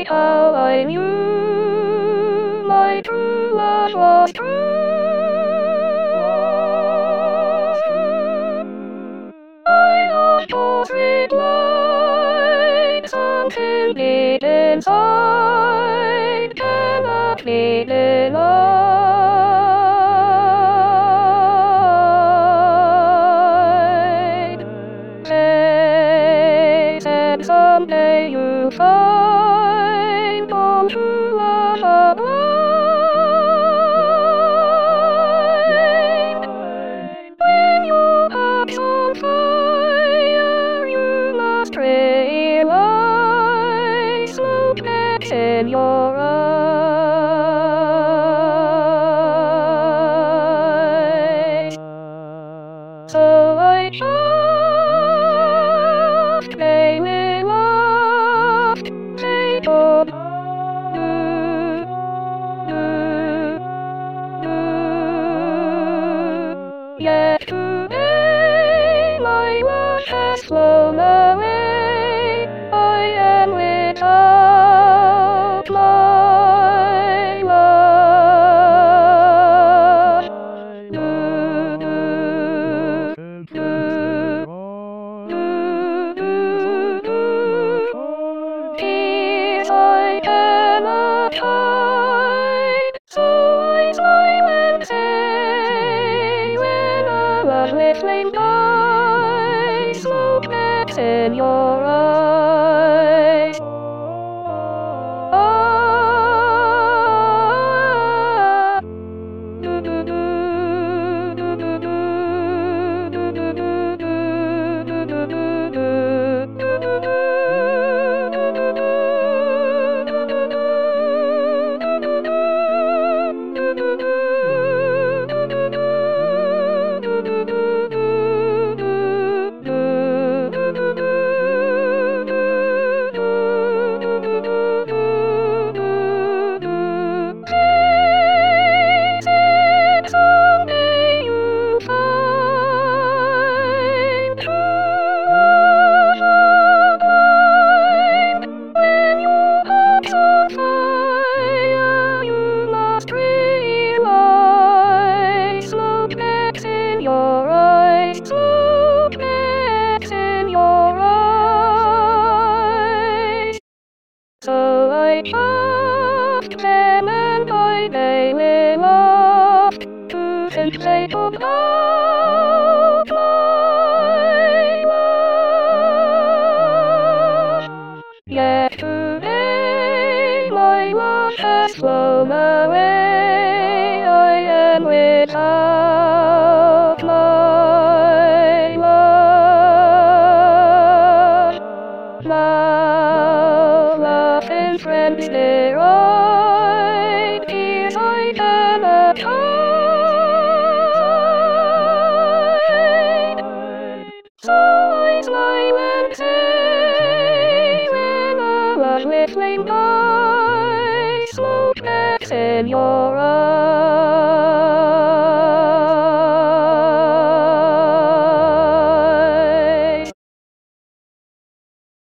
how I knew my true love was true. I loved all street lights until deep inside cannot be denied. They said someday you'll find all true love alive. When your heart's on fire, you must realize no cracks in your eyes. So I just plainly laughed, they told yet today my love has flown away. I am without my love. Tears I cannot hide, so I smile and say, when a lovely flame dies, no cracks in your eyes. Someday you'll find true love alive. When your heart's on fire, you must realize no cracks in your eyes, no cracks in your eyes. So I just pen and I daily laughed to think they took out my love. Yet today my love has flown away. I am without my love. Now laughing friends they ride, tears I cannot hide. So I smile and say, when a lovely flame dies, no cracks in your eyes.